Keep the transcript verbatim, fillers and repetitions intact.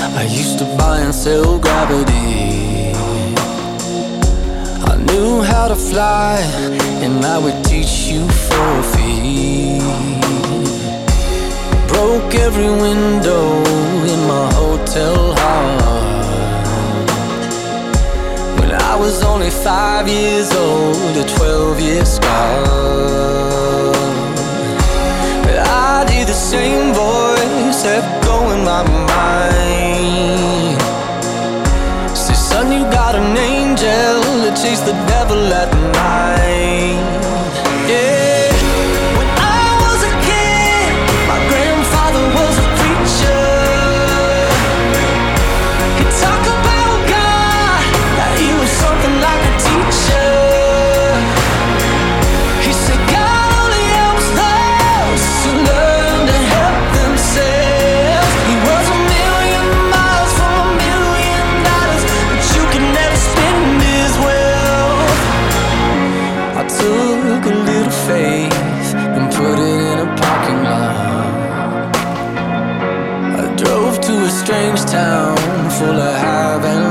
I used to buy and sell gravity. I knew how to fly, and I would teach you for a fee. Broke every window in my hotel heart. When I was only five years old, a twelve-year scar. But I hear the same voice echo in my mind. Say, son, you got an angel to chase the devil at night. Yeah. When I was a kid, my grandfather was a preacher. He talked about God, that he was something like a teacher. He said God only helps those who learn to help themselves. He was a million miles from a million dollars, but you can never spend his wealth. I took a little faith and put it in a parking lot. I drove to a strange town full of high and